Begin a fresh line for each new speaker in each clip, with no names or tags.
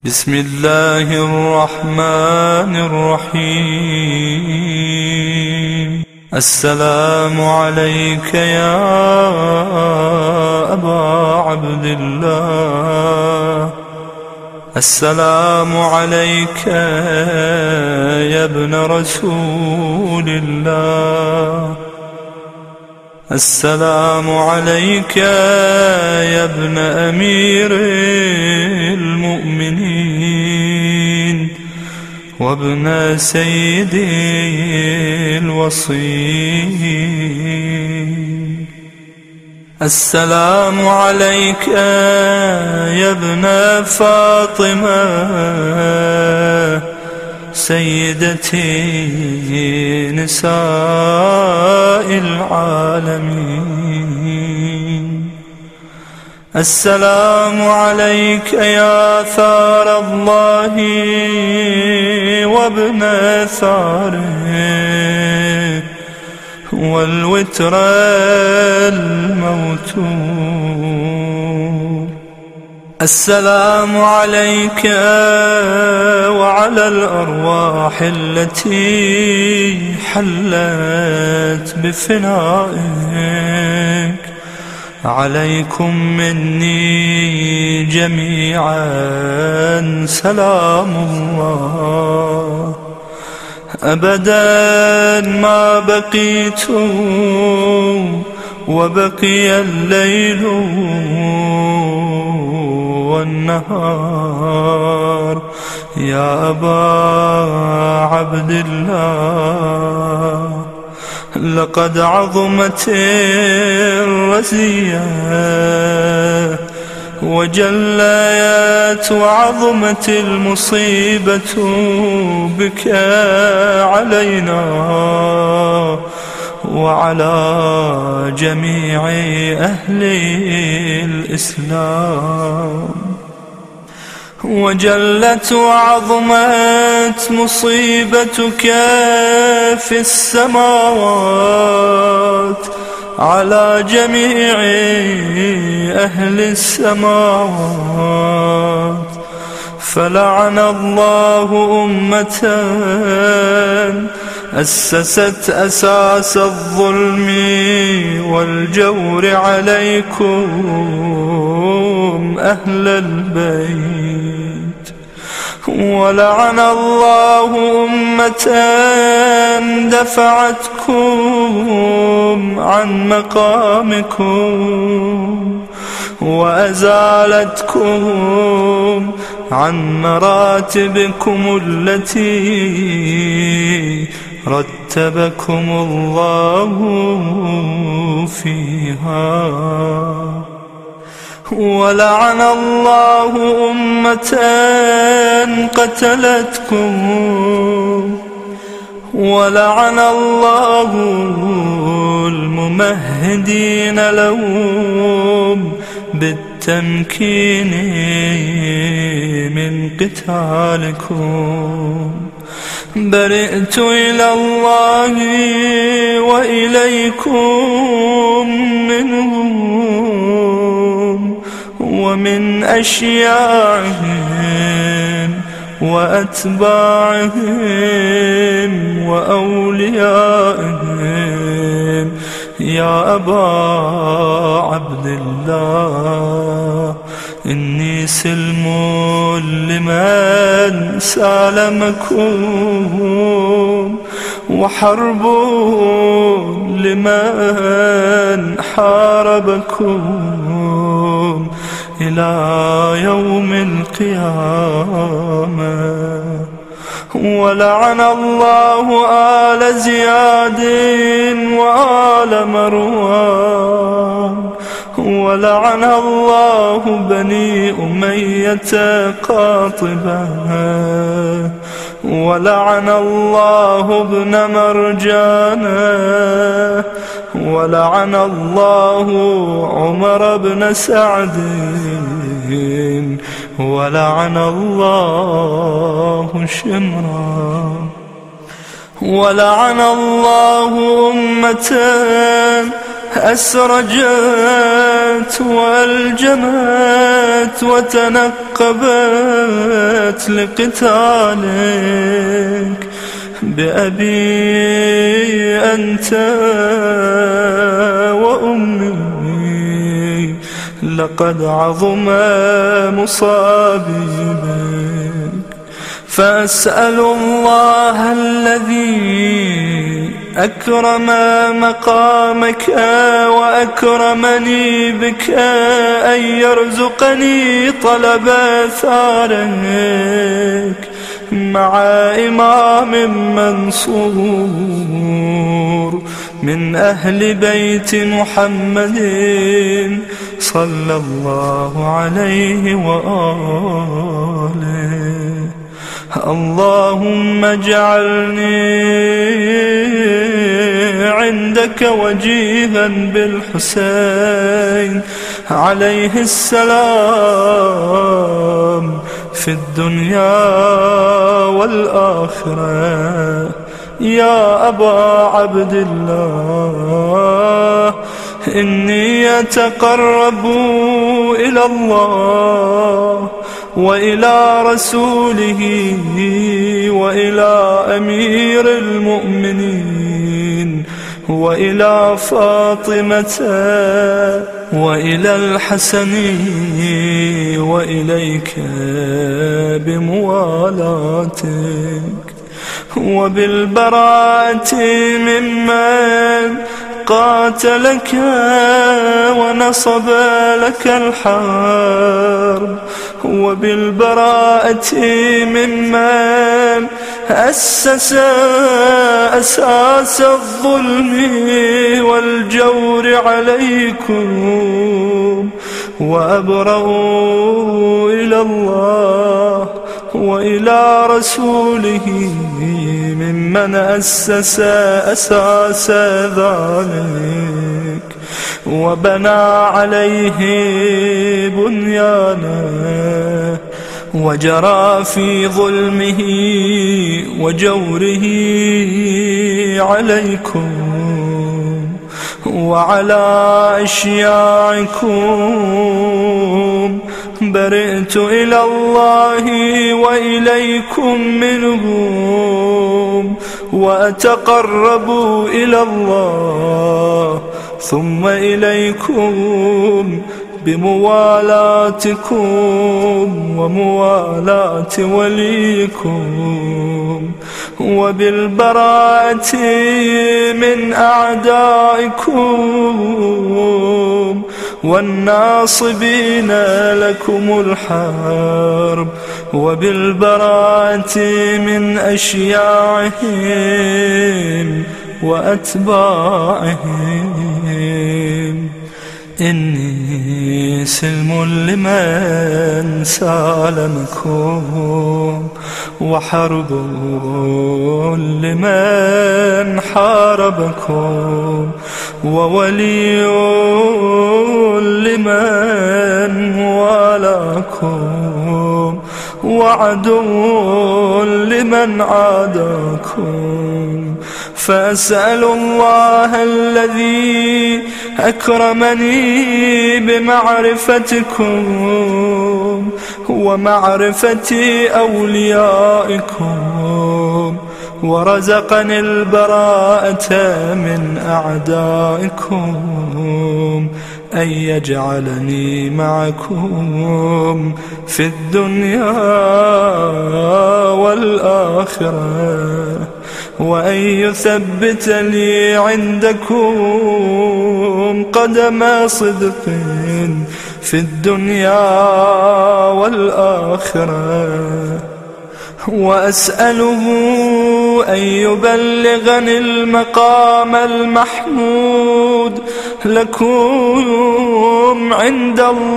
بسم الله الرحمن الرحيم. السلام عليك يا أبا عبد الله، السلام عليك يا ابن رسول الله، السلام عليك يا ابن أمير المؤمنين وابن سيدي الوصيين. السلام عليك يا ابن فاطمة سيدتي نساء العالمين. السلام عليك يا ثار الله وابن ثاره والوتر الموتور. السلام عليك وعلى الأرواح التي حلت بفنائك، عليكم مني جميعا سلام الله. أبدا ما بقيت وبقي الليل والنهار يا أبا عبد الله، لقد عظمت الرزية وجليت وعظمت المصيبة بك علينا وعلى جميع أهل الإسلام. وجلت وعظمت مصيبتك في السماوات على جميع أهل السماوات، فلعن الله أمة أسست أساس الظلم والجور عليكم أهل البيت، ولعن الله أمة دفعتكم عن مقامكم وأزالتكم عن مراتبكم التي رتبكم الله فيها. ولعن الله أمة قتلتكم، ولعن الله الممهدين لهم بالتمكين من قتالكم. برئت إلى الله وإليكم منهم ومن أشياعهم وأتباعهم وأوليائهم يا أبا عبد الله. إني سلم لمن سالمكم وحرب لمن حاربكم إلى يوم القيامة. ولعن الله آل زياد وآل مروان، ولعن الله بني أمية قاطبة، ولعن الله ابن مرجانة، ولعن الله عمر بن سعد، ولعن الله شمرا. ولعن الله أمة أسرجت والجمت وتنقبت لقتالك بأبي أنت وأمي، لقد عظم مصابي بك. فأسأل الله الذي أكرم مقامك وأكرمني بك أن يرزقني طلب ثارك مع إمام منصور من أهل بيت محمد صلى الله عليه وآله. اللهم اجعلني عندك وجيها بالحسين عليه السلام في الدنيا والآخرة. يا أبا عبد الله، إني أتقرب إلى الله وإلى رسوله وإلى أمير المؤمنين وإلى فاطمة وإلى الحسن وإليك بموالاتك وبالبراءة ممن قاتلك ونصب لك الحرب، وبالبراءة ممن أسس أساس الظلم والجور عليكم، وأبرأ إلى الله وإلى رسوله ممن أسس أساس ذلك وبنى عليه بنيانه وجرى في ظلمه وجوره عليكم وعلى أشياعكم. برئت إلى الله وإليكم منهم، وأتقرب إلى الله ثم إليكم بموالاتكم وموالاة وليكم، وبالبراءة من أعدائكم والناصبين لكم الحرب، وبالبراءة من أشياعهم وأتباعهم. إني سلم لمن سالمكم، وحرب لمن حاربكم، وولي لمن والاكم، وعدو لمن عاداكم. فأسأل الله الذي أكرمني بمعرفتكم ومعرفة أوليائكم، ورزقني البراءة من أعدائكم، أن يجعلني معكم في الدنيا والآخرة، وأن يثبت لي عندكم قدم صدق في الدنيا والآخرة. وأسأله أن يبلغني المقام المحمود لكم عند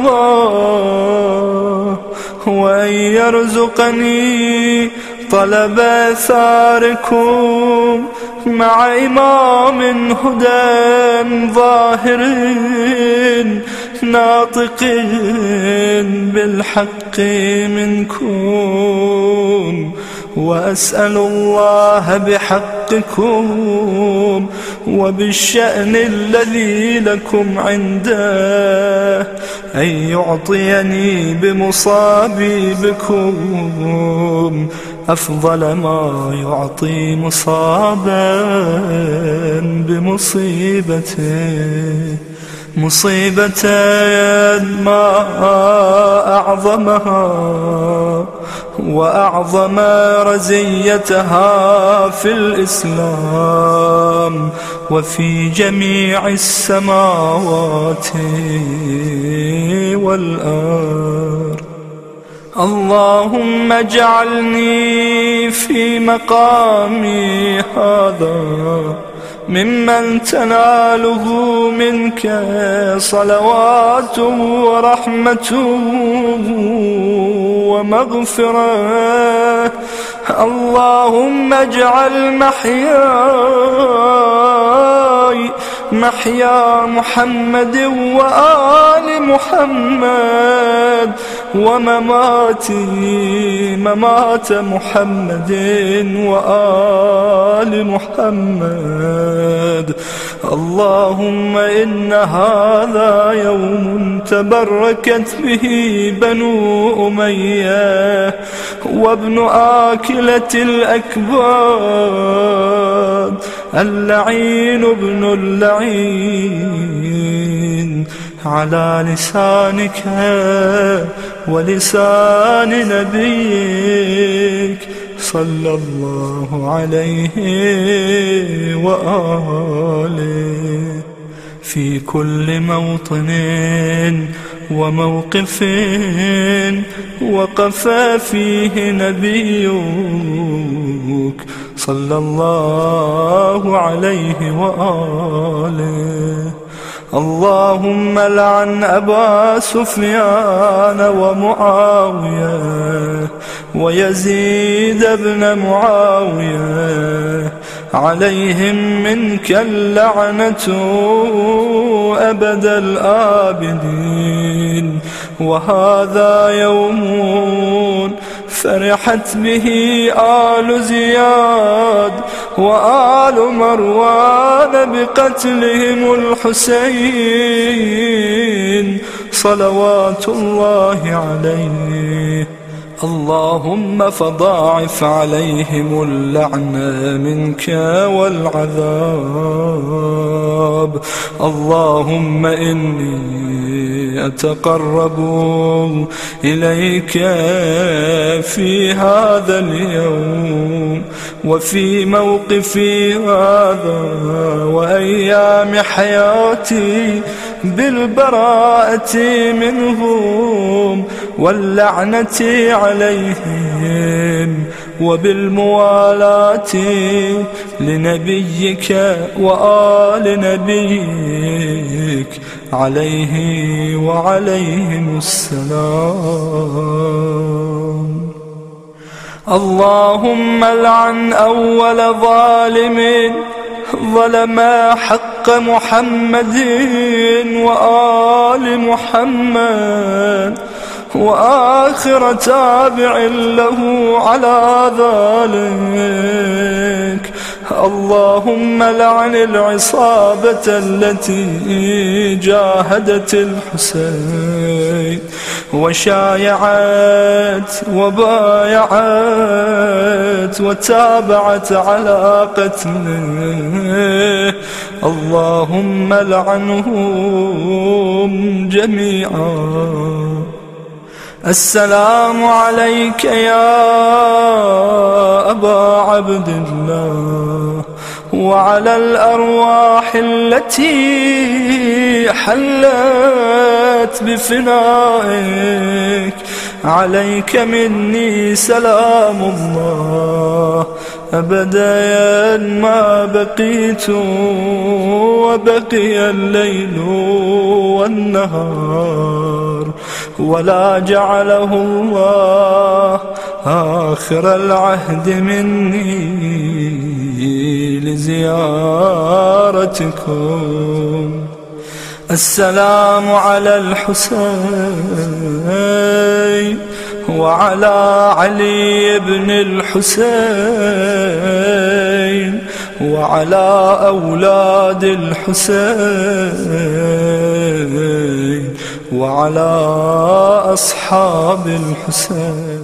الله، وأن يرزقني طلب ثاركم مع إمام هدى ظاهر ناطق بالحق منكم. وأسأل الله بحق خالقكم وبالشأن الذي لكم عنده أن يعطيني بمصابي بكم أفضل ما يعطي مصابا بمصيبته، مصيبة ما أعظمها وأعظم رزيتها في الإسلام وفي جميع السماوات والأرض. اللهم اجعلني في مقامي هذا ممن تناله منك صلوات ورحمة ومغفرة. اللهم اجعل محياي محيا محمد وآل محمد ومماتي ممات محمد وآل محمد. اللهم إن هذا يوم تبركت به بنو أمية وابن آكلة الأكباد اللعين ابن اللعين على لسانك ولسان نبيك صلى الله عليه وآله في كل موطن وموقف وقف فيه نبيك صلى الله عليه وآله. اللهم لعن أبا سفيان ومعاوية ويزيد بن معاوية عليهم منك اللعنة أبد الآبدين. وهذا يوم فرحت به آل زياد وآل مروان بقتلهم الحسين صلوات الله عليه. اللهم فضاعف عليهم اللعنة منك والعذاب. اللهم إني أتقرب إليك في هذا اليوم وفي موقفي هذا وأيام حياتي بالبراءة منهم واللعنة عليهم وبالموالاة لنبيك وآل نبيك عليه وعليهم السلام. اللهم لعن أول ظالم ظلم حق محمد وآل محمد وآخر تابع له على ذلك. اللهم لعن العصابة التي جاهدت الحسين وشايعت وبايعت وتابعت على قتله. اللهم لعنهم جميعا. السلام عليك يا أبا عبد الله وعلى الأرواح التي حلت بفنائك. عليك مني سلام الله أبدا ما بقيت وبقي الليل والنهار ولا جعله الله آخر العهد مني لزيارتكم. السلام على الحسين وعلى علي بن الحسين وعلى أولاد الحسين وعلى أصحاب الحسين.